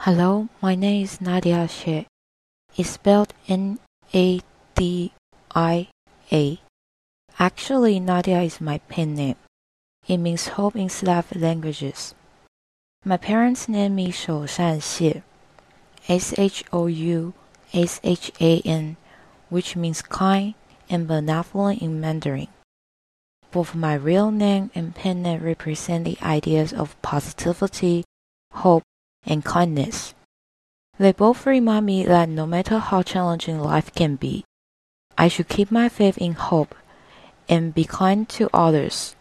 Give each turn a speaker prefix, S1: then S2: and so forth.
S1: Hello, my name is Nadia Xie. It's spelled Nadia. Actually, Nadia is my pen name. It means hope in Slav languages. My parents named me Shou Shan Xie, Shoushan, which means kind and benevolent in Mandarin. Both my real name and pen name represent the ideas of positivity, hope, and kindness. They both remind me that no matter how challenging life can be, I should keep my faith in hope and be kind to others.